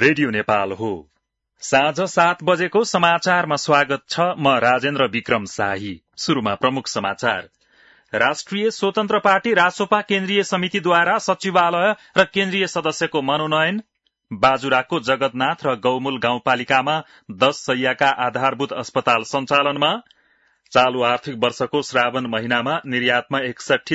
Radio Nepal हो। साँझ 7 बजेको समाचारमा स्वागत छ। म राजेन्द्र विक्रम शाही। शुरूमा प्रमुख समाचार। राष्ट्रिय स्वतन्त्र पार्टी रासोपा केन्द्रीय समितिद्वारा सचिवालय र केन्द्रीय सदस्यको मनोनयन। बाजुराको जगतनाथ र गौमूल गाउँपालिकामा 10 शय्याका आधारभूत अस्पताल सञ्चालनमा। चालू आर्थिक वर्षको श्रावण महिनामा निर्यातमा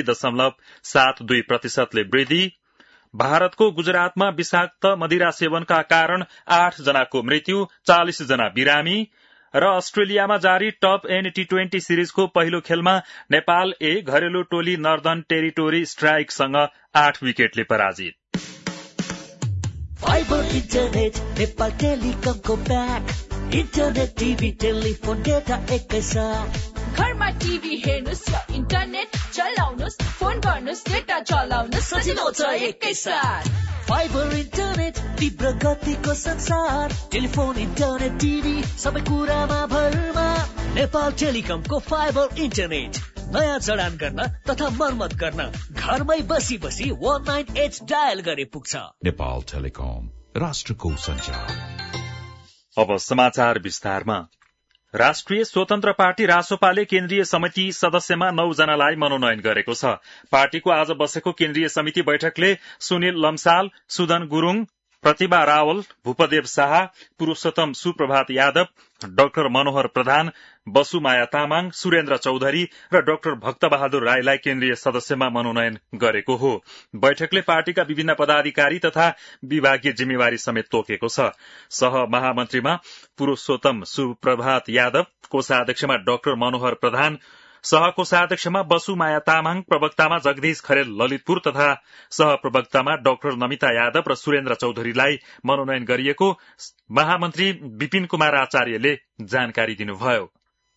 61.72% वृद्धि। भारतको गुजरातमा विषाक्त मदिरा सेवनका कारण 8 जनाको मृत्यु, 40 जना बिरामी। र अस्ट्रेलियामा जारी टप एन्ड T20 सिरिजको पहिलो खेलमा नेपाल ए घरेलु टोली नर्दर्न टेरिटोरी स्ट्राइकसँग 8 विकेटले पराजित। फाइबर इन्टरनेट नेपाल टेलिकमको प्याक, इन्टरनेट टिभी टेलिफोन डेटा एकैसाथ। घरमा टिभी हेर्नुस् या इन्टरनेट चलाउनुस्, फोन गर्नुस्, डेटा चलाउनुस्, सजिलो छ एकैसाथ। फाइबर इन्टरनेट तीव्र गतिको संसार, टेलिफोन इन्टरनेट टिभी सबै कुरामा भरमा। नेपाल टेलिकमको फाइबर इन्टरनेट नयाँ जडान गर्न तथा मर्मत गर्न घरमै बसी बसी 19H डायल गरे पुग्छ। नेपाल टेलिकम, राष्ट्रको सञ्चार। अब समाचार विस्तारमा। राष्ट्रिय स्वतन्त्र पार्टी रासोपाले केन्द्रीय समिति सदस्यमा 9 जनालाई मनोनयन गरेको छ। पार्टीको आज बसेको केन्द्रीय समिति बैठकले सुनिल लम्साल, सुदन गुरूङ, प्रतिभा रावल, भूपदेव शाह, पुरूषोत्तम सुप्रभात यादव, डाक्टर मनोहर प्रधान, बसुमाया तामाङ, सुरेन्द्र चौधरी र डाक्टर भक्तबहादुर राईलाई केन्द्रीय सदस्यमा मनोनयन गरेको हो। बैठकले पार्टीका विभिन्न पदाधिकारी तथा विभागीय जिम्मेवारी समेत तोकेको छ। सह महामन्त्रीमा पुरूषोत्तम सुप्रभात यादव, कोषाध्यक्षमा डाक्टर मनोहर प्रधान, सहकोषाध्यक्षमा बसुमाया तामाङ, प्रवक्तामा जगदीश खरेल ललितपुर तथा सहप्रवक्तामा डाक्टर नमिता यादव र सुरेन्द्र चौधरीलाई मनोनयन गरिएको महामन्त्री विपिन कुमार आचार्यले जानकारी दिनुभयो।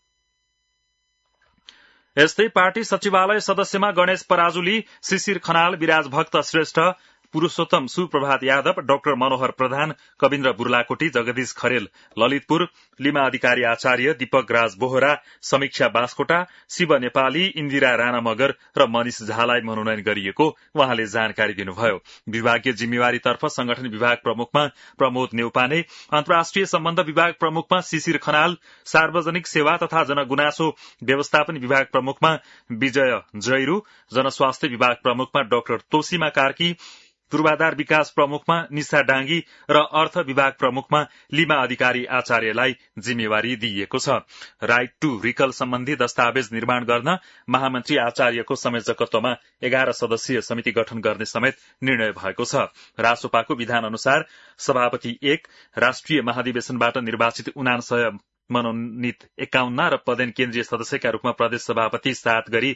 यस्तै पार्टी सचिवालय सदस्यमा गणेश पराजुली, शिशिर खनाल, विराज भक्त श्रेष्ठ, पुरूषोत्तम सुप्रभात यादव, डाक्टर मनोहर प्रधान, कविन्द्र बुर्लाकोटी, जगदीश खरेल ललितपुर, लिमा अधिकारी आचार्य, दीपक राज बोहरा, समीक्षा बास्कोटा, शिव नेपाली, इन्दिरा राणा मगर र मनिष झालाई मनोनयन गरिएको उहाँले जानकारी दिनुभयो। विभागीय जिम्मेवारीतर्फ संगठन विभाग प्रमुखमा प्रमोद नेउपाने, अन्तर्राष्ट्रिय सम्बन्ध विभाग प्रमुखमा शिशिर खनाल, सार्वजनिक सेवा तथा जनगुनासो व्यवस्थापन विभाग प्रमुखमा विजय जैरू, जनस्वास्थ्य विभाग प्रमुखमा डाक्टर तोसीमा कार्की, पूर्वाधार विकास प्रमुखमा निशा डाङ्गी र अर्थ विभाग प्रमुखमा लिमा अधिकारी आचार्यलाई जिम्मेवारी दिइएको छ। राइट टू रिकल सम्बन्धी दस्तावेज निर्माण गर्न महामन्त्री आचार्यको संयोजकत्वमा 11 सदस्यीय समिति गठन गर्ने समेत निर्णय भएको छ। रासोपाको विधान अनुसार सभापति 1, राष्ट्रिय महाधिवेशनबाट निर्वाचित 99 मनोनित 51 र पदेन केन्द्रीय सदस्यका रूपमा प्रदेश सभापति 7 गरी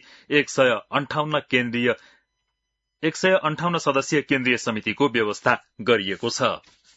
158 सदस्यीय केन्द्रीय समितिको व्यवस्था गरिएको छ।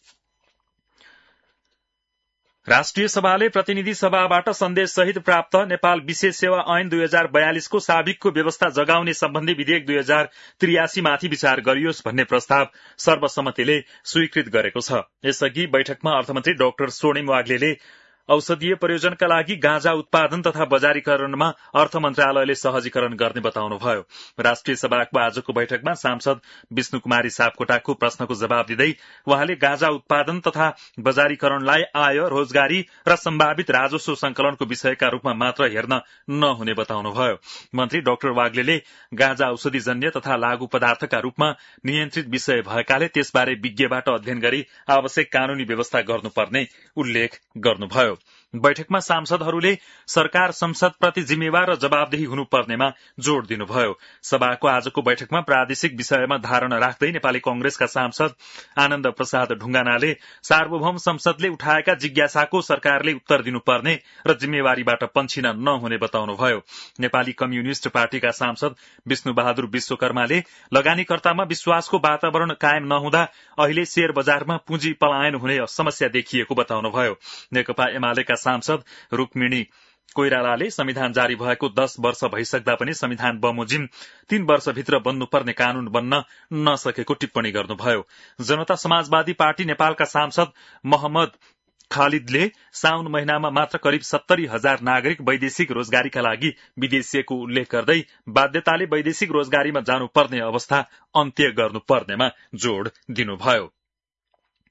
राष्ट्रिय सभाले प्रतिनिधि सभाबाट सन्देश सहित प्राप्त नेपाल विशेष सेवा ऐन 2042 को साबिकको व्यवस्था जगाउने सम्बन्धी विधेयक 2083 माथि विचार गरियोस् भन्ने प्रस्ताव सर्वसम्मतिले स्वीकृत गरेको छ। यसअघि बैठकमा अर्थमन्त्री डाक्टर स्वर्णिम वाग्लेले औषधीय प्रयोजनका लागि गाँजा उत्पादन तथा बजारीकरणमा अर्थ मन्त्रालयले सहजीकरण गर्ने बताउनुभयो। राष्ट्रिय सभाको आजको बैठकमा सांसद विष्णु कुमारी सापकोटाको प्रश्नको जवाब दिँदै उहाँले गाँजा उत्पादन तथा बजारीकरणलाई आय, रोजगारी र सम्भावित राजस्व संकलनको विषयका रूपमा मात्र हेर्न नहुने बताउनुभयो। मन्त्री डाक्टर वाग्लेले गाँजा औषधिजन्य तथा लागू पदार्थका रूपमा नियन्त्रित विषय भएकाले त्यसबारे विज्ञबाट अध्ययन गरी आवश्यक कानूनी व्यवस्था गर्नुपर्ने उल्लेख गर्नुभयो। बैठकमा सांसदहरूले सरकार संसदप्रति जिम्मेवार र जवाबदेही हुनुपर्नेमा जोड़ दिनुभयो। सभाको आजको बैठकमा प्रादेशिक विषयमा धारणा राख्दै नेपाली कांग्रेसका सांसद आनन्द प्रसाद ढुङ्गानाले सार्वभौम संसदले उठाएका जिज्ञासाको सरकारले उत्तर दिनुपर्ने र जिम्मेवारीबाट पन्छिन नहुने बताउनुभयो। नेपाली कम्युनिष्ट पार्टीका सांसद विष्णु बहादुर विश्वकर्माले लगानीकर्तामा विश्वासको वातावरण कायम नहुँदा अहिले शेयर बजारमा पुँजी पलायन हुने समस्या देखिएको बताउनुभयो। नेकपा एमालेका सांसद रुक्मिणी कोइरालाले संविधान जारी भएको 10 वर्ष भइसक्दा पनि संविधान बमोजिम 3 वर्षभित्र बन्नुपर्ने कानून बन्न नसकेको टिप्पणी गर्नुभयो। जनता समाजवादी पार्टी नेपालका सांसद मोहम्मद खालिदले साउन महिनामा मात्र करिब 70,000 नागरिक वैदेशिक रोजगारीका लागि विदेशिएको उल्लेख गर्दै बाध्यताले वैदेशिक रोजगारीमा जानुपर्ने अवस्था अन्त्य गर्नुपर्नेमा जोड़ दिनुभयो।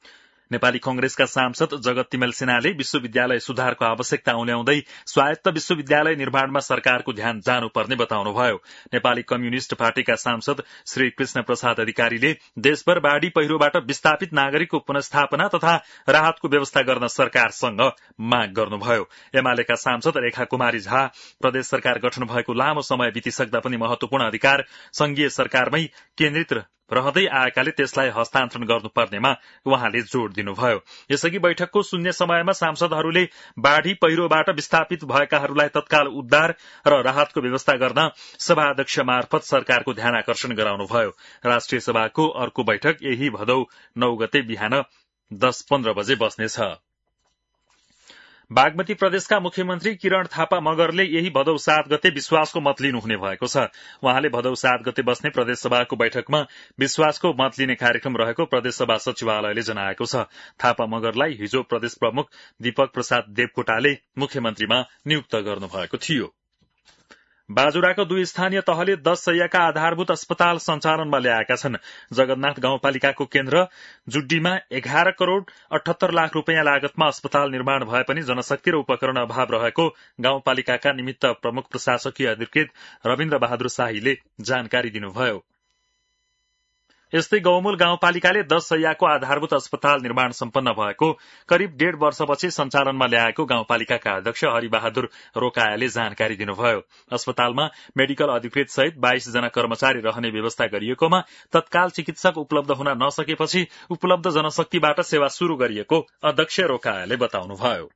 नेपाली कंग्रेसका सांसद जगत तिमेल सिन्हाले विश्वविद्यालय सुधारको आवश्यकता उल्याउँदै स्वायत्त विश्वविद्यालय निर्माणमा सरकारको ध्यान जानुपर्ने बताउनुभयो। नेपाली कम्युनिष्ट पार्टीका सांसद श्री कृष्ण प्रसाद अधिकारीले देशभर बाढ़ी पहिरोबाट विस्थापित नागरिकको पुनस्थापना तथा राहतको व्यवस्था गर्न सरकारसँग माग गर्नुभयो। एमालेका सांसद रेखा कुमारी झा प्रदेश सरकार गठन भएको लामो समय बितिसक्दा पनि महत्वपूर्ण अधिकार संघीय सरकारमै केन्द्रित रहँदै आएकाले त्यसलाई हस्तान्तरण गर्नुपर्नेमा उहाँले जोड़ दिनुभयो। यसअघि बैठकको शून्य समयमा सांसदहरूले बाढ़ी पहिरोबाट विस्थापित भएकाहरूलाई तत्काल उद्धार र राहतको व्यवस्था गर्न सभाध्यक्ष मार्फत सरकारको ध्यान आकर्षण गराउनुभयो। राष्ट्रिय सभाको अर्को बैठक यही भदौ 9 गते बिहान 10:15 बजे बस्नेछ। बागमती प्रदेशका मुख्यमन्त्री किरण थापा मगरले यही भदौ 7 गते विश्वासको मत लिनुहुने भएको छ। उहाँले भदौ 7 गते बस्ने प्रदेशसभाको बैठकमा विश्वासको मत लिने कार्यक्रम रहेको प्रदेशसभा सचिवालयले जनाएको छ। थापा मगरलाई हिजो प्रदेश प्रमुख दीपक प्रसाद देवकोटाले मुख्यमन्त्रीमा नियुक्त गर्नुभएको थियो। बाजुराको 2 स्थानीय तहले 10 शैय्याका आधारभूत अस्पताल सञ्चालनमा ल्याएका छन्। जगन्नाथ गाउँपालिकाको केन्द्र जुड्डीमा 11 करोड़ 78 लाख रुपियाँ लागतमा अस्पताल निर्माण भए पनि जनशक्ति र उपकरण अभाव रहेको गाउँपालिकाका निमित्त प्रमुख प्रशासकीय अधिकृत रविन्द्र बहादुर शाहीले जानकारी दिनुभयो। यस्तै गौमूल गाउँपालिकाले 10 शैय्याको आधारभूत अस्पताल निर्माण सम्पन्न भएको करिब 1.5 वर्षपछि सञ्चालनमा ल्याएको गाउँपालिकाका अध्यक्ष हरिबहादुर रोकायाले जानकारी दिनुभयो। अस्पतालमा मेडिकल अधिकृत सहित 22 जना कर्मचारी रहने व्यवस्था गरिएकोमा तत्काल चिकित्सक उपलब्ध हुन नसकेपछि उपलब्ध जनशक्तिबाट सेवा शुरू गरिएको अध्यक्ष रोकायाले बताउनुभयो।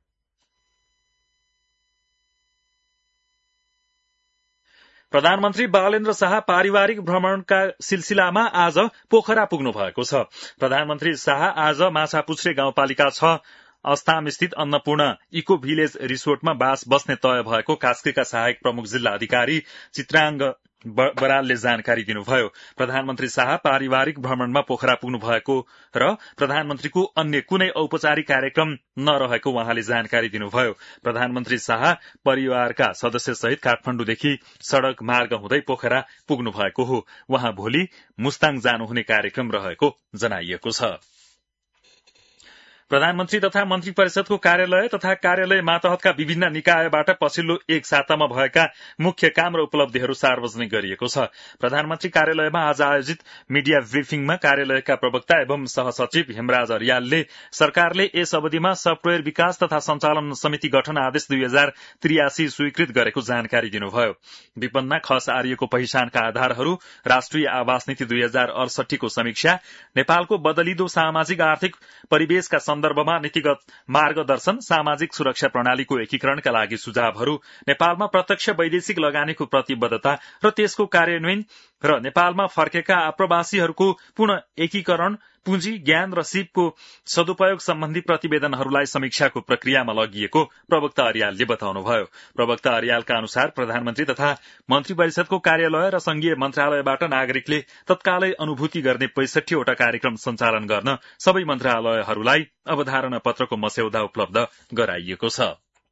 प्रधानमन्त्री बालेन्द्र शाह पारिवारिक भ्रमणका सिलसिलामा आज पोखरा पुग्नु भएको छ। प्रधानमन्त्री शाह आज माछापुच्छ्रे गाउँपालिका 6 अस्तामस्थित अन्नपूर्ण इको भिलेज रिसोर्टमा बस्ने तय भएको कास्कीका सहायक प्रमुख जिल्ला अधिकारी चित्रांग बरालले जानकारी दिनुभयो। प्रधानमन्त्री शाह पारिवारिक भ्रमणमा पोखरा पुग्नु भएको र प्रधानमन्त्रीको अन्य कुनै औपचारिक कार्यक्रम नरहेको उहाँले जानकारी दिनुभयो। प्रधानमन्त्री शाह परिवारका सदस्य सहित काठमाडौँदेखि सड़क मार्ग हुँदै पोखरा पुग्नु भएको हो। उहाँ भोलि मुस्ताङ जानुहुने कार्यक्रम रहेको जनाइएको छ। प्रधानमन्त्री तथा मन्त्री परिषदको कार्यालय तथा कार्यालय मातहतका विभिन्न निकायबाट पछिल्लो 1 सातामा भएका मुख्य काम र उपलब्धिहरू सार्वजनिक गरिएको छ। प्रधानमन्त्री कार्यालयमा आज आयोजित मीडिया ब्रिफिङमा कार्यालयका प्रवक्ता एवं सहसचिव हेमराज अर्यालले सरकारले यस अवधिमा सफ्टवेयर विकास तथा सञ्चालन समिति गठन आदेश 2083 स्वीकृत गरेको जानकारी दिनुभयो। विपन्ना खस आर्यको पहिचानका आधारहरू, राष्ट्रिय आवास नीति 2068 को समीक्षा, नेपालको बदलिदो सामाजिक आर्थिक परिवेशका सन्दर्भमा नीतिगत मार्गदर्शन, सामाजिक सुरक्षा प्रणालीको एकीकरणका लागि सुझावहरू, नेपालमा प्रत्यक्ष वैदेशिक लगानीको प्रतिबद्धता र त्यसको कार्यान्वयन र नेपालमा फर्केका आप्रवासीहरूको पुनः एकीकरण, पुँजी, ज्ञान र सिपको सदुपयोग सम्बन्धी प्रतिवेदनहरूलाई समीक्षाको प्रक्रियामा लगिएको प्रवक्ता अर्यालले बताउनुभयो। प्रवक्ता अर्यालका अनुसार प्रधानमन्त्री तथा मन्त्री परिषदको कार्यालय र संघीय मन्त्रालयबाट नागरिकले तत्कालै अनुभूति गर्ने 65 वटा कार्यक्रम सञ्चालन गर्न सबै मन्त्रालयहरूलाई अवधारणा पत्रको मस्यौदा उपलब्ध गराइएको छ।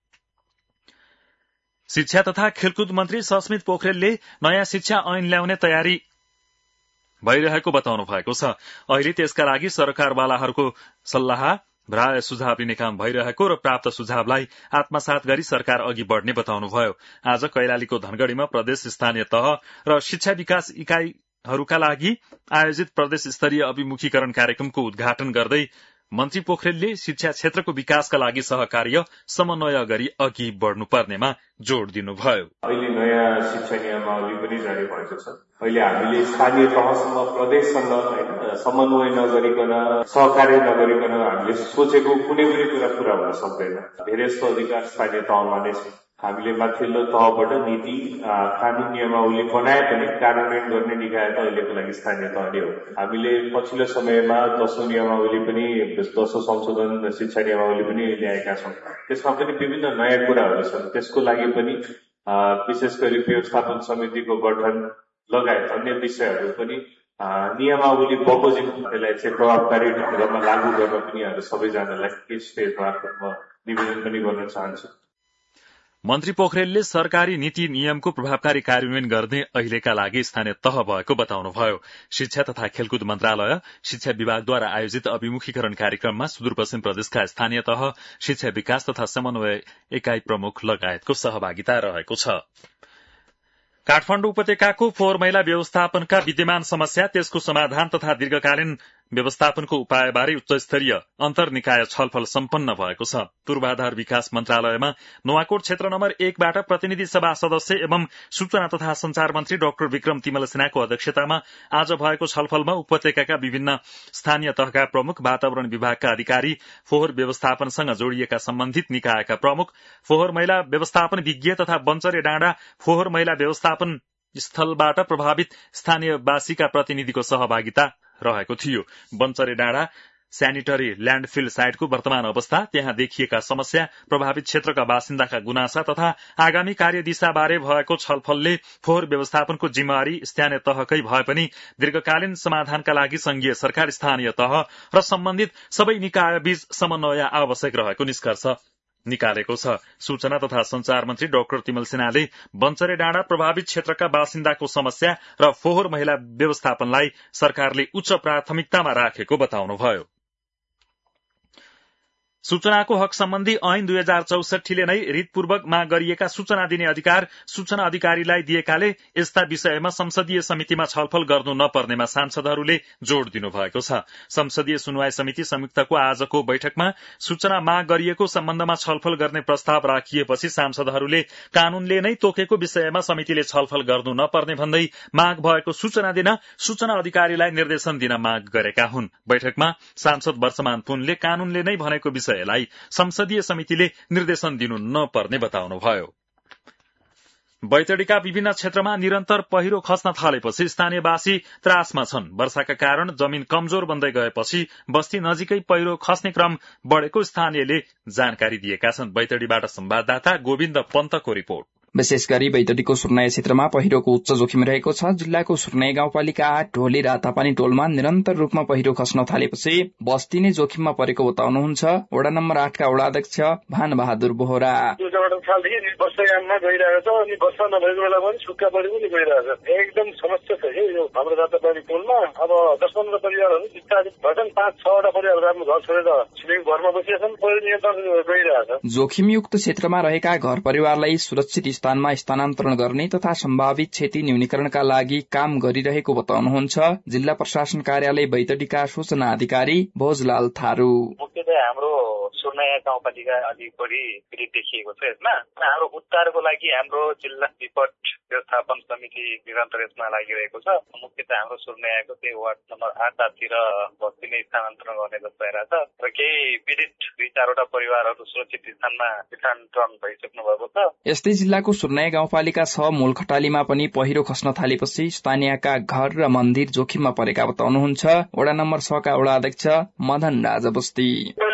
शिक्षा तथा खेलकुद मन्त्री सस्मित पोखरेलले नयाँ शिक्षा ऐन ल्याउने तयारी भइरहेको बताउनु भएको छ। अहिले त्यसका लागि सरकारवालाहरूको सल्लाह राय सुझाव लिने काम भइरहेको र प्राप्त सुझावलाई आत्मसात गरी सरकार अघि बढ्ने बताउनुभयो। आज कैलालीको धनगढ़ीमा प्रदेश स्थानीय तह र शिक्षा विकास इकाईहरूका लागि आयोजित प्रदेश स्तरीय अभिमुखीकरण कार्यक्रमको उद्घाटन गर्दै मन्त्री पोखरेलले शिक्षा क्षेत्रको विकासका लागि सहकार्य समन्वय गरी अघि बढ्नुपर्नेमा जोड़ दिनुभयो। अहिले नयाँ शिक्षा नियमावली पनि जारी भएको छ। अहिले हामीले स्थानीय तहसम्म प्रदेशसँग समन्वय नगरिकन, सहकार्य नगरिकन हामीले सोचेको कुनै पनि कुरा पूरा हुन सक्दैन। धेरै जस्तो अधिकार स्थानीय तहमा नै छ। हामीले माथिल्लो तहबाट नीति, कानून, नियमावली बनाए पनि कार्यान्वयन गर्ने निकाय त अहिलेको लागि स्थानीय तह नै हो। हामीले पछिल्लो समयमा 10औं नियमावली पनि 10औं संशोधन शिक्षा नियमावली पनि ल्याएका छौं। त्यसमा पनि विभिन्न नयाँ कुराहरू छन्। त्यसको लागि पनि विशेष गरी व्यवस्थापन समितिको गठन लगायत अन्य विषयहरू पनि नियमावली बमोजिम त्यसलाई चाहिँ प्रभावकारी ढंगमा लागू गर्न पनि सबै जनालाई यस स्टेजमा निवेदन पनि गर्न चाहन्छु। मन्त्री पोखरेलले सरकारी नीति नियमको प्रभावकारी कार्यान्वयन गर्ने अहिलेका लागि स्थानीय तह भएको बताउनुभयो। शिक्षा तथा खेलकुद मन्त्रालय, शिक्षा विभागद्वारा आयोजित अभिमुखीकरण कार्यक्रममा सुदूरपश्चिम प्रदेशका स्थानीय तह, शिक्षा विकास तथा समन्वय एकाइ प्रमुख लगायतको सहभागिता रहेको छ। काठमाडौँ उपत्यकाको फोहोर मैला व्यवस्थापनका विद्यमान समस्या, त्यसको समाधान तथा दीर्घकालीन व्यवस्थापनको उपायबारे उच्चस्तरीय अन्तर्निकाय छलफल सम्पन्न भएको छ। पूर्वाधार विकास मन्त्रालयमा नुवाकोट क्षेत्र नम्बर 1 बाट प्रतिनिधि सभा सदस्य एवं सूचना तथा संचार मन्त्री डाक्टर विक्रम तिमल सिन्हाको अध्यक्षतामा आज भएको छलफलमा उपत्यकाका विभिन्न स्थानीय तहका प्रमुख, वातावरण विभागका अधिकारी, फोहोर व्यवस्थापनसँग जोडिएका सम्बन्धित निकायका प्रमुख, फोहोर मैला व्यवस्थापन विज्ञ तथा बन्चरे डाँडा फोहोर मैला व्यवस्थापन स्थलबाट प्रभावित स्थानीयवासीका प्रतिनिधिको सहभागिता रहेको थियो। बन्चरे डाँडा स्यानिटरी ल्याण्डफिल साइटको वर्तमान अवस्था, त्यहाँ देखिएका समस्या, प्रभावित क्षेत्रका बासिन्दाका गुनासा तथा आगामी कार्यदिशाबारे भएको छलफलले फोहोर व्यवस्थापनको जिम्मेवारी स्थानीय तहकै भए पनि दीर्घकालीन समाधानका लागि संघीय सरकार, स्थानीय तह र सम्बन्धित सबै निकायबीच समन्वय आवश्यक रहेको निष्कर्ष निकालेको छ। सूचना तथा संचार मन्त्री डाक्टर तिमल सिन्हाले बन्चरे डाँडा प्रभावित क्षेत्रका बासिन्दाको समस्या र फोहोर मैला व्यवस्थापनलाई सरकारले उच्च प्राथमिकतामा राखेको बताउनुभयो। सूचनाको हक सम्बन्धी ऐन 2064 नै रितपूर्वकमा गरिएका सूचना दिने अधिकार सूचना अधिकारीलाई दिएकाले यस्ता विषयमा संसदीय समितिमा छलफल गर्नु नपर्नेमा सांसदहरूले जोड़ दिनुभएको छ। संसदीय सुनवाई समिति संयुक्तको आजको बैठकमा सूचना माग गरिएको सम्बन्धमा छलफल गर्ने प्रस्ताव राखिएपछि सांसदहरूले कानूनले नै तोकेको विषयमा समितिले छलफल गर्नु नपर्ने भन्दै माग भएको सूचना दिन सूचना अधिकारीलाई निर्देशन दिन माग गरेका हुन्। बैठकमा सांसद वर्षमान पुनले कानूनले नै भनेको लाई संसदीय समितिले निर्देशन दिनु नपर्ने बताउनुभयो। बैतडीका विभिन्न क्षेत्रमा निरन्तर पहिरो खस्न थालेपछि स्थानीयवासी त्रासमा छन्। वर्षाका कारण जमिन कमजोर बन्दै गएपछि बस्ती नजिकै पहिरो खस्ने क्रम बढ़ेको स्थानीयले जानकारी दिएका छन्। बैतडीबाट संवाददाता गोविन्द पन्तको रिपोर्ट। विशेष गरी बैतडीको सुर्नाय क्षेत्रमा पहिरोको उच्च जोखिम रहेको छ। जिल्लाको सुर्नाय गाउँपालिका 8 ढोली र तापानी टोलमा निरन्तर रूपमा पहिरो खस्न थालेपछि बस्ती नै जोखिममा परेको बताउनुहुन्छ वडा नम्बर 8 का वडा अध्यक्ष भान बहादुर बोहरा। वर्षायाममा गइरहेको छ अनि वर्षा नभएको बेला पनि सुक्खा परि पनि गइरहेको छ। एकदम समस्या छ यो हाम्रो रातापानी टोलमा। अब 10-15 परिवारहरू विस्तारित भएछन्। 5-6 वटा परिवारहरू आफ्नो घर छोडेर छिमेकी घरमा बसेका छन्। पहिरो नियन्त्रण गइरहेको छ। जोखिमयुक्त क्षेत्रमा रहेका घर परिवारलाई सुरक्षित स्थानमा स्थानान्तरण गर्ने तथा सम्भावित क्षति न्यूनीकरणका लागि काम गरिरहेको बताउनुहुन्छ जिल्ला प्रशासन कार्यालय बैतडीका सूचना अधिकारी भोजलाल थारू। मुख्यतया हाम्रो सुर्नाया गाउँपालिका अलिक बढी पीडित देखिएको छ। यसमा हाम्रो उद्धारको लागि हाम्रो जिल्ला विपद व्यवस्थापन समिति निरन्तर यसमा लागिरहेको छ। मुख्यतः हाम्रो सुर्नायाको चाहिँ वार्ड नम्बर 8 तिर बस्ती नै स्थानान्तरण गर्ने जस्तो भइरहेछ र केही पीडित 2-4 वटा परिवारहरू सुरक्षित स्थानमा स्थानान्तरण भइसक्नु भएको छ। यस्तै जिल्लाको सुर्नाया गाउँपालिका 6 मूलखटालीमा पनि पहिरो खस्न थालेपछि स्थानीयका घर र मन्दिर जोखिममा परेका बताउनुहुन्छ वडा नम्बर 6 का वडा अध्यक्ष मदन राजा बस्ती।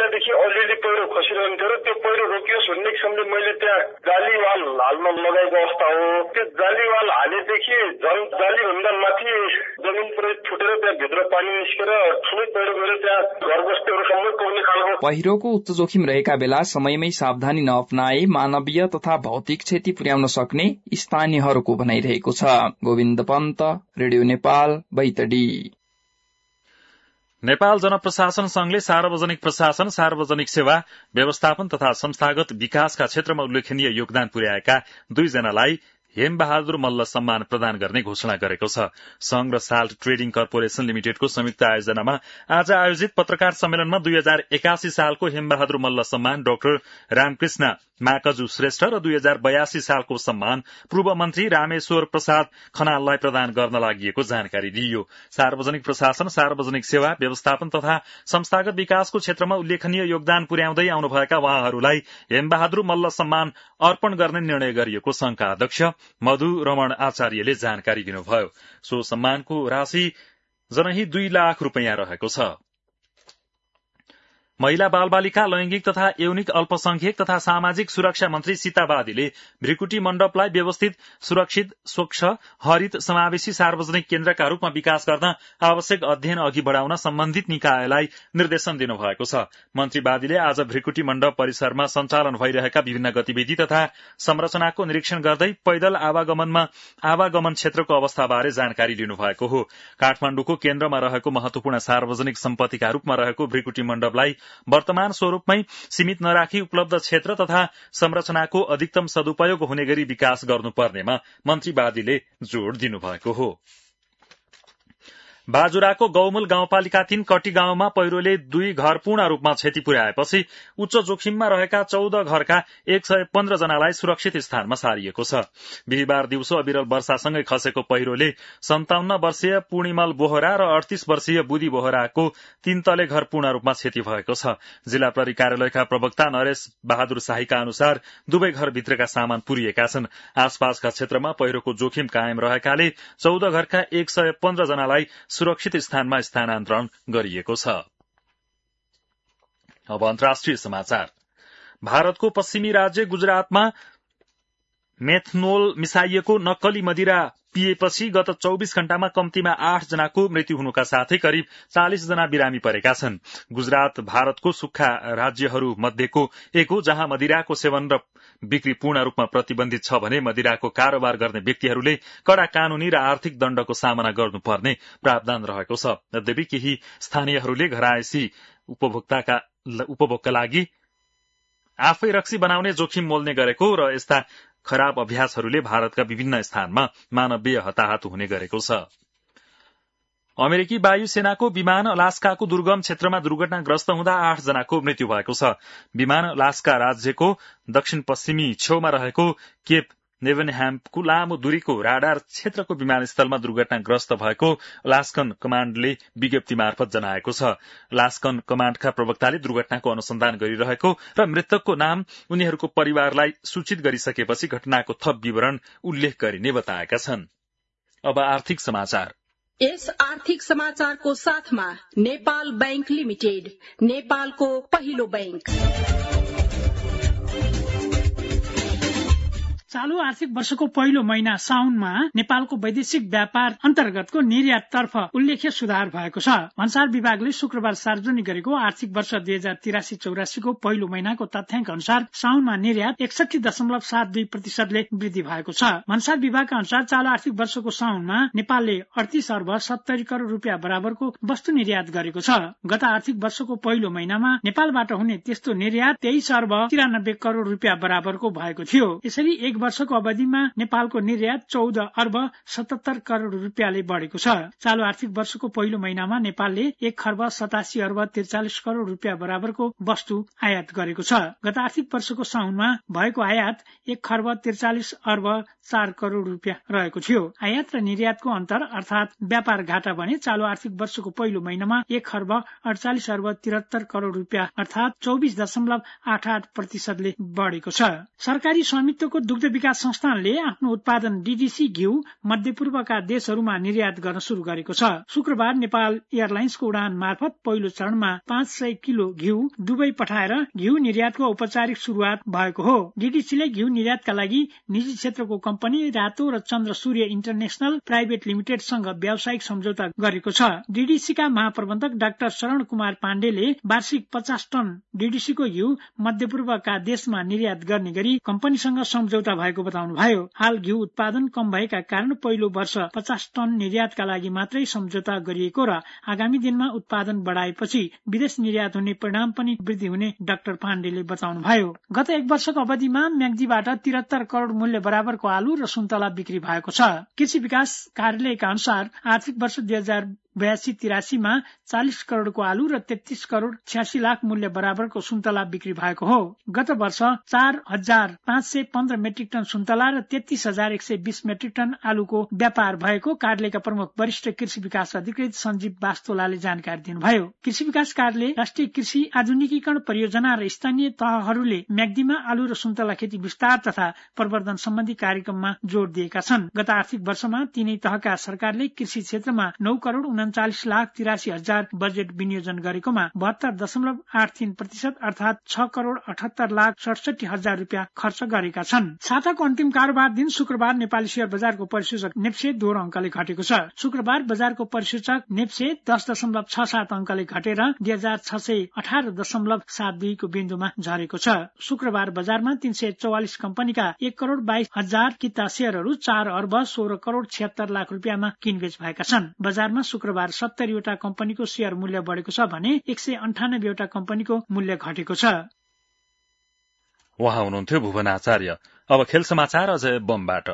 मैले त्यहाँ जालीवाल हाल्न लगाएको अवस्था हो। त्यो जालीवाल हालेदेखि जालीभन्दा माथि जमिन पुरै फुटेर त्यहाँ भित्र पानी निस्केर ठुलै पहिरो गएर त्यहाँ घर बस्तीहरूसम्म पुग्ने खालको। पहिरोको उच्च जोखिम रहेका बेला समयमै सावधानी नअपनाए मानवीय तथा भौतिक क्षति पुर्याउन सक्ने स्थानीयहरूको भनाइरहेको छ। गोविन्द पन्त, रेडियो नेपाल, बैतडी। नेपाल जनप्रशासन संघले सार्वजनिक प्रशासन, सार्वजनिक सेवा व्यवस्थापन तथा संस्थागत विकासका क्षेत्रमा उल्लेखनीय योगदान पुर्याएका 2 जनालाई हेमबहादुर मल्ल सम्मान प्रदान गर्ने घोषणा गरेको छ। संघ र साल्ट ट्रेडिङ कर्पोरेशन लिमिटेडको संयुक्त आयोजनामा आज आयोजित पत्रकार सम्मेलनमा 2081 सालको हेमबहादुर मल्ल सम्मान डाक्टर रामकृष्ण माकजु श्रेष्ठ र 2082 सालको सम्मान पूर्व मन्त्री रामेश्वर प्रसाद खनाललाई प्रदान गर्न लागि जानकारी दिइयो। सार्वजनिक प्रशासन, सार्वजनिक सेवा व्यवस्थापन तथा संस्थागत विकासको क्षेत्रमा उल्लेखनीय योगदान पुर्याउँदै आउनुभएका उहाँहरूलाई हेमबहादुर मल्ल सम्मान अर्पण गर्ने निर्णय गरिएको संघका अध्यक्ष मधु रमण आचार्यले जानकारी दिनुभयो। सो सम्मानको राशि जनही 2 लाख रुपैयाँ रहेको छ। महिला बालबालिका लैंगिक तथा यौनिक अल्पसंख्यक तथा सामाजिक सुरक्षा मन्त्री सीता बादीले भृकुटी मण्डपलाई व्यवस्थित, सुरक्षित, स्वच्छ, हरित, समावेशी सार्वजनिक केन्द्रका रूपमा विकास गर्न आवश्यक अध्ययन अघि बढ़ाउन सम्बन्धित निकायलाई निर्देशन दिनुभएको छ। मन्त्री बादीले आज भृकुटी मण्डप परिसरमा सञ्चालन भइरहेका विभिन्न गतिविधि तथा संरचनाको निरीक्षण गर्दै पैदल आवागमन क्षेत्रको अवस्थाबारे जानकारी लिनुभएको हो। काठमाडौँको केन्द्रमा रहेको महत्वपूर्ण सार्वजनिक सम्पत्तिका रूपमा रहेको भृकुटी मण्डपलाई वर्तमान स्वरूपमै सीमित नराखी उपलब्ध क्षेत्र तथा संरचनाको अधिकतम सदुपयोग हुने गरी विकास गर्नुपर्नेमा मन्त्री बादीले जोड़ दिनुभएको हो। बाजुराको गौमूल गाउँपालिका 3 कटी गाउँमा पहिरोले 2 घर पूर्ण रूपमा क्षति पुर्याएपछि उच्च जोखिममा रहेका 14 घरका 115 जनालाई सुरक्षित स्थानमा सारिएको छ। बिहिबार दिउँसो अविरल वर्षासँगै खसेको पहिरोले 57 वर्षीय पूर्णिमल बोहरा र 38 वर्षीय बुदी बोहराको 3 तले घर पूर्ण रूपमा क्षति भएको छ। जिल्ला प्रहरी कार्यालयका प्रवक्ता नरेश बहादुर शाहीका अनुसार दुवै घरभित्रका सामान पुरिएका छन्। आसपासका क्षेत्रमा पहिरोको जोखिम कायम रहेकाले 14 घरका 115 जनालाई सुरक्षित स्थानमा स्थानान्तरण गरिएको छ। अब अन्तर्राष्ट्रिय समाचार। भारतको पश्चिमी राज्य गुजरातमा मेथनोल मिसाइएको नक्कली मदिरा पिएपछि गत 24 घण्टामा कम्तीमा 8 जनाको मृत्यु हुनुका साथै करिब 40 जना बिरामी परेका छन्। गुजरात भारतको सुक्खा राज्यहरू मध्येको एक हो जहाँ मदिराको सेवन र बिक्री पूर्ण रूपमा प्रतिबन्धित छ भने मदिराको कारोबार गर्ने व्यक्तिहरूले कड़ा कानूनी र आर्थिक दण्डको सामना गर्नुपर्ने प्रावधान रहेको छ। यद्यपि केही स्थानीयहरूले घरायसी उपभोगका लागि आफै रक्सी बनाउने जोखिम मोल्ने गरेको र यस्ता खराब अभ्यासहरूले भारतका विभिन्न स्थानमा मानवीय हताहत हुने गरेको छ। अमेरिकी वायुसेनाको विमान अलास्काको दुर्गम क्षेत्रमा दुर्घटनाग्रस्त हुँदा 8 जनाको मृत्यु भएको छ। विमान अलास्का राज्यको दक्षिण पश्चिमी छेउमा रहेको केप नेभनह्यामको लामो दूरीको राडार क्षेत्रको विमानस्थलमा दुर्घटनाग्रस्त भएको अलास्कन कमाण्डले विज्ञप्ति मार्फत जनाएको छ। अलास्कन कमाण्डका प्रवक्ताले दुर्घटनाको अनुसन्धान गरिरहेको र मृतकको नाम उनीहरूको परिवारलाई सूचित गरिसकेपछि घटनाको थप विवरण उल्लेख गरिने बताएका छन्। अब आर्थिक समाचार। यस आर्थिक समाचारको साथमा नेपाल बैंक लिमिटेड, नेपालको पहिलो बैंक। चालू आर्थिक वर्षको पहिलो महिना साउनमा नेपालको वैदेशिक व्यापार अन्तर्गतको निर्याततर्फ उल्लेख्य सुधार भएको छ। भन्सार विभागले शुक्रबार सार्वजनिक गरेको आर्थिक वर्ष 2083-84 को पहिलो महिनाको तथ्याङ्क अनुसार साउनमा निर्यात 61.72% वृद्धि भएको छ। भन्सार विभागका अनुसार चालू आर्थिक वर्षको साउनमा नेपालले 38 अर्ब 70 करोड़ रुपियाँ बराबरको वस्तु निर्यात गरेको छ। गत आर्थिक वर्षको पहिलो महिनामा नेपालबाट हुने त्यस्तो निर्यात 23 अर्ब 93 करोड़ रुपियाँ बराबरको भएको थियो। यसरी एक वर्षको अवधिमा नेपालको निर्यात 14 अर्ब 77 करोड़ रुपियाँले बढेको छ। चालू आर्थिक वर्षको पहिलो महिनामा नेपालले 1 खर्ब 87 अर्ब 43 करोड़ रुपियाँ बराबरको वस्तु आयात गरेको छ। गत आर्थिक वर्षको साउनमा भएको आयात 1 खर्ब 43 अर्ब 4 करोड़ रुपियाँ रहेको थियो। आयात र निर्यातको अन्तर अर्थात व्यापार घाटा भने चालू आर्थिक वर्षको पहिलो महिनामा 1 खर्ब 48 अर्ब 73 करोड़ रुपियाँ अर्थात 24.88% ले बढेको छ। सरकारी स्वामित्वको दुग्ध विकास संस्थानले आफ्नो उत्पादन डीडीसी घिउ मध्यपूर्वका देशहरूमा निर्यात गर्न शुरू गरेको छ। शुक्रबार नेपाल एयरलाइन्सको उडान मार्फत पहिलो चरणमा 500 किलो घिउ दुबई पठाएर घिउ निर्यातको औपचारिक शुरूआत भएको हो। डीडीसीले घिउ निर्यातका लागि निजी क्षेत्रको कम्पनी रातो र चन्द्र सूर्य इन्टरनेशनल प्राइभेट लिमिटेडसँग व्यावसायिक सम्झौता गरेको छ। डीडीसीका महाप्रबन्धक डाक्टर शरण कुमार पाण्डेले वार्षिक 50 टन डीडीसीको घिउ मध्यपूर्वका देशमा निर्यात गर्ने गरी कम्पनीसँग सम्झौता भएको बताउनुभयो। हाल घिउ उत्पादन कम भएका कारण पहिलो वर्ष 50 टन निर्यातका लागि मात्रै सम्झौता गरिएको र आगामी दिनमा उत्पादन बढाएपछि विदेश निर्यात हुने परिणाम पनि वृद्धि हुने डाक्टर पाण्डेले बताउनुभयो। गत एक वर्षको अवधिमा म्याग्दीबाट 73 करोड़ मूल्य बराबरको आलु र सुन्तला बिक्री भएको छ। कृषि विकास कार्यालयका अनुसार आर्थिक वर्ष 2082-83 मा 40 करोड़को आलु र 33 करोड़ 86 लाख मूल्य बराबरको सुन्तला बिक्री भएको हो। गत वर्ष 4515 मेट्रिक टन सुन्तला र 33,120 मेट्रिक टन आलुको व्यापार भएको कार्यालयका प्रमुख वरिष्ठ कृषि विकास अधिकृत सञ्जीव वास्तोलाले जानकारी दिनुभयो। कृषि विकास कार्यालय, राष्ट्रिय कृषि आधुनिकीकरण परियोजना र स्थानीय तहहरूले म्याग्दीमा आलु र सुन्तला खेती विस्तार तथा प्रवर्धन सम्बन्धी कार्यक्रममा जोड़ दिएका छन्। गत आर्थिक वर्षमा तीनै तहका सरकारले कृषि क्षेत्रमा 9 करोड़ 39,83,000 बजेट विनियोजन गरेकोमा 72.83% अर्थात 6,78,67,000 रुपियाँ खर्च गरेका छन्। साताको अन्तिम कारोबार दिन शुक्रबार नेपाली शेयर बजारको परिसूचक नेप्से दोहोरो अंकले घटेको छ। शुक्रबार बजारको परिसूचक नेप्से 10.67 अंकले घटेर 2618.72 को बिन्दुमा झरेको छ। शुक्रबार बजारमा 344 कम्पनीका 1,22,000 किता शेयरहरू 4,16,76,00,000 रुपियाँमा किनबेच भएका छन्। बजारमा शुक्रबार 70 वटा कम्पनीको शेयर मूल्य बढेको छ भने 198 वटा कम्पनीको मूल्य घटेको छ। उहाँ हुनुहुन्थ्यो भुवन आचार्य। अब खेल समाचार अजय बमबाट।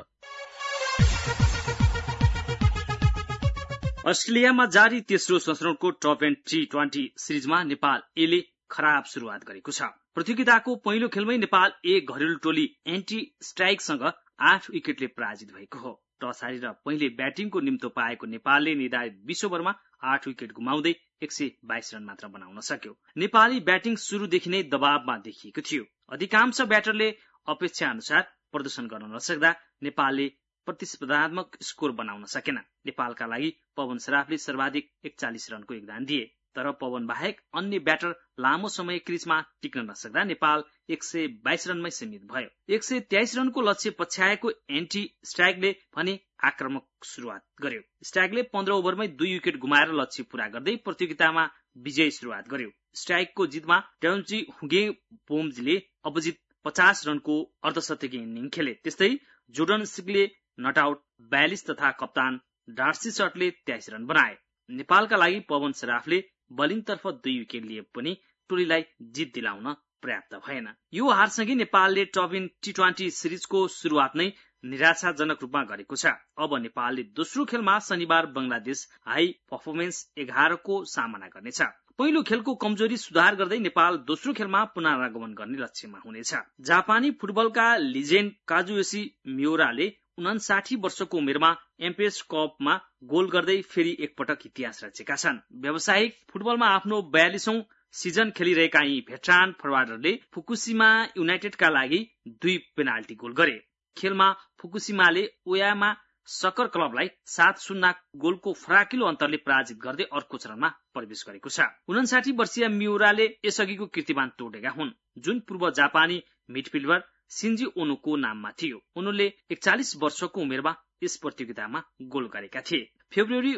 अस्ट्रेलियामा जारी तेस्रो संस्करणको टप एन्ड T20 सिरिजमा नेपाल एले खराब शुरूआत गरेको छ। प्रतियोगिताको पहिलो खेलमै नेपाल ए घरेलु टोली एन्टी स्ट्राइकसँग 8 विकेटले पराजित भएको हो। टस हारेर पहिले ब्याटिङको निम्तो पाएको नेपालले निर्धारित 20 ओभरमा 8 विकेट गुमाउँदै 122 रन मात्र बनाउन सक्यो। नेपाली ब्याटिङ शुरूदेखि नै दबावमा देखिएको थियो। अधिकांश ब्याटरले अपेक्षा अनुसार प्रदर्शन गर्न नसक्दा नेपालले प्रतिस्पर्धात्मक स्कोर बनाउन सकेन। नेपालका लागि पवन सराफले सर्वाधिक 41 रनको योगदान दिए, तर पवन बाहेक अन्य ब्याटर लामो समय क्रिजमा टिक्न नसक्दा नेपाल 122 रनमै सीमित भयो। 123 रनको लक्ष्य पछ्याएको एन्टी स्ट्राइकले भने आक्रामक शुरूआत गर्यो। स्ट्राइकले 15 ओभरमै 2 विकेट गुमाएर लक्ष्य पूरा गर्दै प्रतियोगितामा विजयी शुरूआत गर्यो। स्ट्राइकको जितमा टेन्जी हुगे बोम्जीले अपजित 50 रनको अर्धशतकीय इनिङ खेले। त्यस्तै जोर्डन सिकले नट आउट 42 तथा कप्तान डार्सी शटले 23 रन बनाए। नेपालका लागि पवन सराफले बलिङतर्फ 2 विकेट लिए पनि टोलीलाई जित दिलाउन पर्याप्त भएन। यो हारसँगै नेपालले टप एन्ड T20 सिरिजको शुरूआत नै निराशाजनक रूपमा गरेको छ। अब नेपालले दोस्रो खेलमा शनिबार बंगलादेश हाई पर्फर्मेन्स 11 को सामना गर्नेछ। पहिलो खेलको कमजोरी सुधार गर्दै नेपाल दोस्रो खेलमा पुनरागमन गर्ने लक्ष्यमा हुनेछ। जापानी फुटबलका लिजेन्ड काजुयोसी मियोराले 59 वर्षको उमेरमा एमपिएस कपमा गोल गर्दै फेरि एकपटक इतिहास रचेका छन्। व्यावसायिक फुटबलमा आफ्नो 42औं सिजन खेलिरहेका यी भेटरान फरवार्डरले फुकुशिमा युनाइटेडका लागि 2 पेनाल्टी गोल गरे। खेलमा फुकुशिमाले ओयामा सकर क्लबलाई 7-0 गोलको फराकिलो अन्तरले पराजित गर्दै अर्को चरणमा प्रवेश गरेको छ। 59 वर्षीय मियोराले यसअघिको कीर्तिमान तोडेका हुन्, जुन पूर्व जापानी मिडफिल्डर सिन्जी ओनोको नाममा थियो। उनले 41 वर्षको उमेरमा यस प्रतियोगितामा गोल गरेका थिए। फेब्रुअरी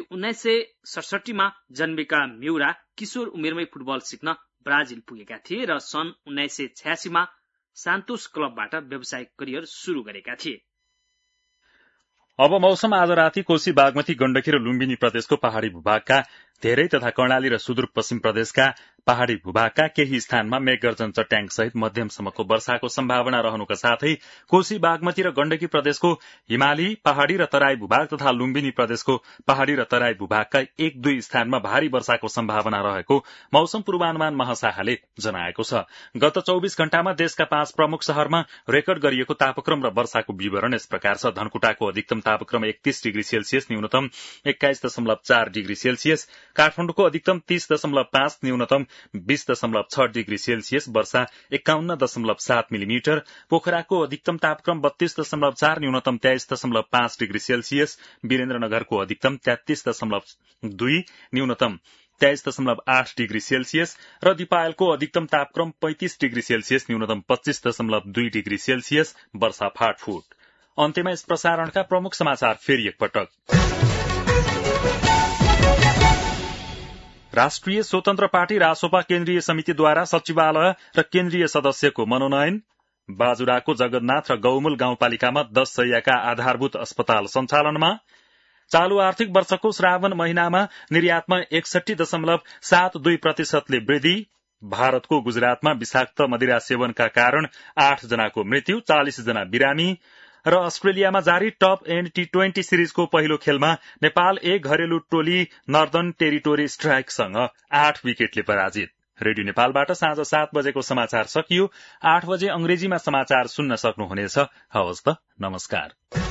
1967 मा जन्मेका मिउरा किशोर उमेरमै फुटबल सिक्न ब्राजिल पुगेका थिए र सन् 1986 मा सान्तोस क्लबबाट व्यावसायिक करियर शुरू गरेका थिए। अब मौसम। आज राति कोशी बागमती गण्डकी र लुम्बिनी प्रदेशको पहाड़ी भूभागका धेरै तथा कर्णाली र सुदूरपश्चिम प्रदेशका पहाड़ी भूभागका केही स्थानमा मेघगर्जन चट्याङ सहित मध्यमसम्मको वर्षाको सम्भावना रहनुका साथै कोशी बागमती र गण्डकी प्रदेशको हिमाली पहाड़ी र तराई भूभाग तथा लुम्बिनी प्रदेशको पहाड़ी र तराई भूभागका 1-2 स्थानमा भारी वर्षाको सम्भावना रहेको मौसम पूर्वानुमान महाशाखाले जनाएको छ। गत 24 घण्टामा देशका 5 प्रमुख शहरमा रेकर्ड गरिएको तापक्रम र वर्षाको विवरण यस प्रकार छ। धनकुटाको अधिकतम तापक्रम 31 डिग्री सेल्सियस, न्यूनतम 21.4 डिग्री सेल्सियस, काठमाडौँको अधिकतम 30.5, न्यूनतम 20.6 डिग्री सेल्सियस, वर्षा 51.7 मिलिमिटर, पोखराको अधिकतम तापक्रम 32.4, न्यूनतम 23.5 डिग्री सेल्सियस, वीरेन्द्रनगरको अधिकतम 33.2, न्यूनतम 23.8 डिग्री सेल्सियस र दिपायलको अधिकतम तापक्रम 35 डिग्री सेल्सियस, न्यूनतम 25.2 डिग्री सेल्सियस, वर्षा फाटफुट। अन्त्यमा यस प्रसारणका प्रमुख समाचार फेरि एकपटक। राष्ट्रिय स्वतन्त्र पार्टी रासोपा केन्द्रीय समितिद्वारा सचिवालय र केन्द्रीय सदस्यको मनोनयन, बाजुराको जगन्नाथ र गौमूल गाउँपालिकामा 10 शय्याका आधारभूत अस्पताल सञ्चालनमा, चालू आर्थिक वर्षको श्रावण महिनामा निर्यातमा 61.72% वृद्धि, भारतको गुजरातमा विषाक्त मदिरा सेवनका कारण 8 जनाको मृत्यु, 40 जना बिरामी र अस्ट्रेलियामा जारी टप एन्ड T20 सिरिजको पहिलो खेलमा नेपाल ए घरेलु टोली नर्दर्न टेरिटोरी स्ट्राइकसँग 8 विकेटले पराजित। रेडियो नेपालबाट साँझ 7 बजेको समाचार सकियो। 8 बजे अंग्रेजीमा समाचार सुन्न सक्नुहुनेछ। हवस् त, नमस्कार।